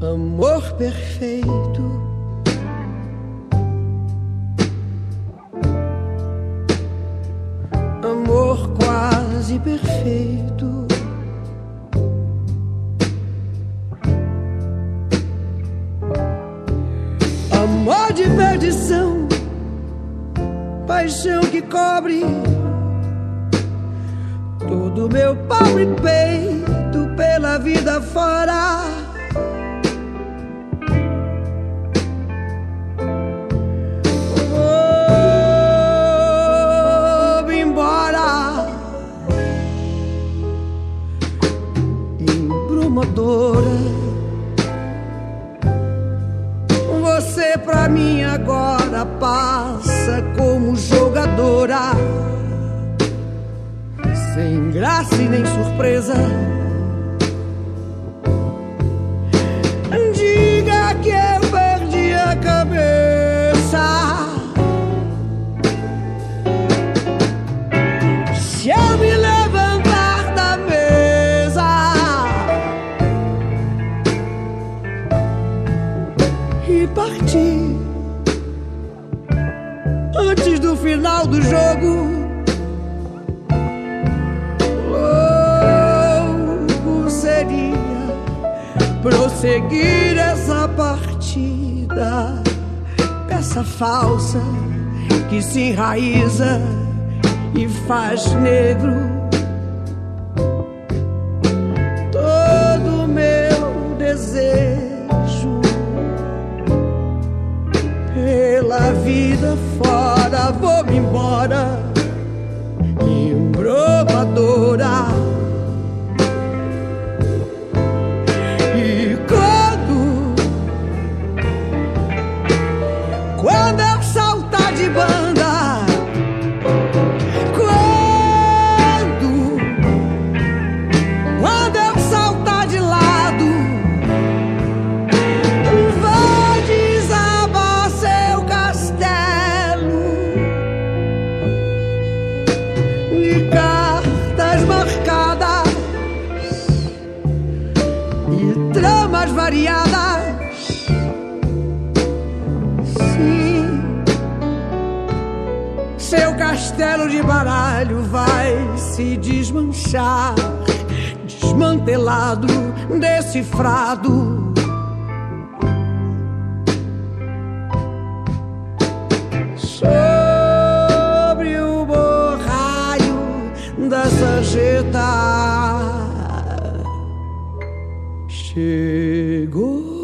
Amor perfeito, amor quase perfeito, amor de perdição, paixão que cobre todo meu pobre peito pela vida fora. Vou embora, embrumadora. Você pra mim agora passa como jogadora, sem graça e nem surpresa. Diga que eu perdi a cabeça. Se eu me levantar da mesa e partir antes do final do jogo, prosseguir essa partida, peça falsa que se enraiza e faz negro todo meu desejo pela vida fora. Vou-me embora, embromadora. Quando eu saltar de banda, quando eu saltar de lado, vou desabar seu castelo de cartas marcadas e tramas variadas. Seu castelo de baralho vai se desmanchar, desmantelado, decifrado. Sobre o borraio da sarjeta chegou.